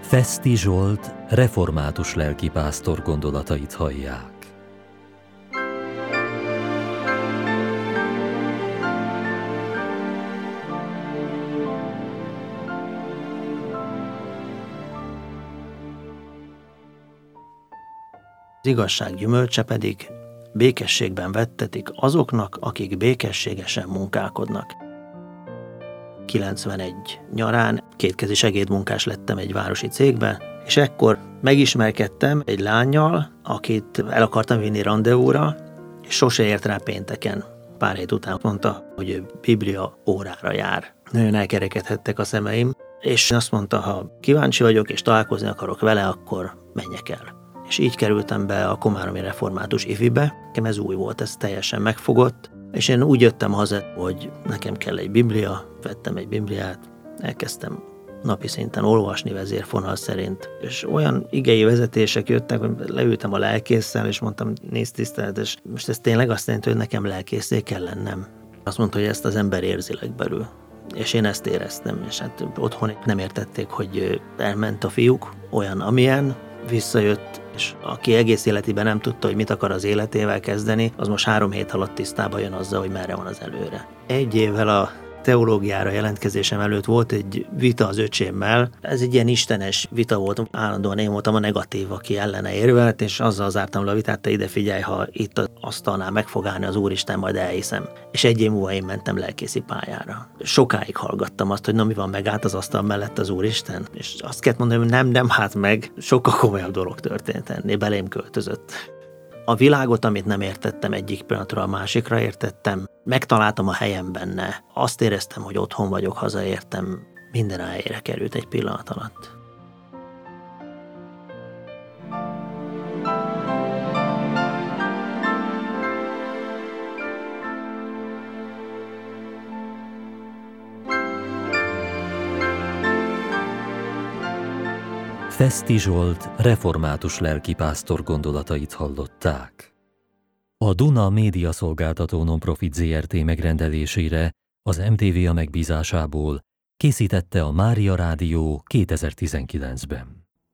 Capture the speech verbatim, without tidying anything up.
Feszti Zsolt református lelkipásztor gondolatait hallják. Az igazság gyümölcse pedig békességben vettetik azoknak, akik békességesen munkálkodnak. kilencvenegy nyarán kétkezi segédmunkás lettem egy városi cégben, és ekkor megismerkedtem egy lánnyal, akit el akartam vinni randevúra, és sose ért rá pénteken. Pár hét után mondta, hogy ő biblia órára jár. Nagyon elkerekedhettek a szemeim, és azt mondta, ha kíváncsi vagyok és találkozni akarok vele, akkor menjek el. És így kerültem be a komáromi református ifibe. Nekem ez új volt, ez teljesen megfogott, és én úgy jöttem haza, hogy nekem kell egy biblia, vettem egy bibliát, elkezdtem napi szinten olvasni vezérfonal szerint, és olyan igei vezetések jöttek, hogy leültem a lelkésszel, és mondtam, nézd tiszteletes, most ez tényleg azt jelenti, hogy nekem lelkészé kell lennem. Azt mondta, hogy ezt az ember érzileg belül. És én ezt éreztem, és hát otthon nem értették, hogy elment a fiúk, olyan amilyen, visszajött, és aki egész életében nem tudta, hogy mit akar az életével kezdeni, az most három hét alatt tisztába jön azzal, hogy merre van az előre. Egy évvel a teológiára jelentkezésem előtt volt egy vita az öcsémmel. Ez egy ilyen istenes vita volt, állandóan én voltam a negatív, aki ellene érvelt, és azzal zártam le a vitát, te ide figyelj, ha itt az asztalnál meg fog állni az Úristen, majd elhiszem. És egy év múlva én mentem lelkészi pályára. Sokáig hallgattam azt, hogy na mi van, megállt az asztal mellett az Úristen, és azt kellett mondani, hogy nem, nem hát meg, sokkal komolyabb dolog történt ennél, belém költözött. A világot, amit nem értettem, egyik pillanatra a másikra értettem, megtaláltam a helyem benne, azt éreztem, hogy otthon vagyok, hazaértem, minden helyére került egy pillanat alatt. Feszti Zsolt református lelkipásztor gondolatait hallották. A Duna médiaszolgáltató non-profit zé er té megrendelésére az em té vé a megbízásából készítette a Mária Rádió kétezer-tizenkilencben.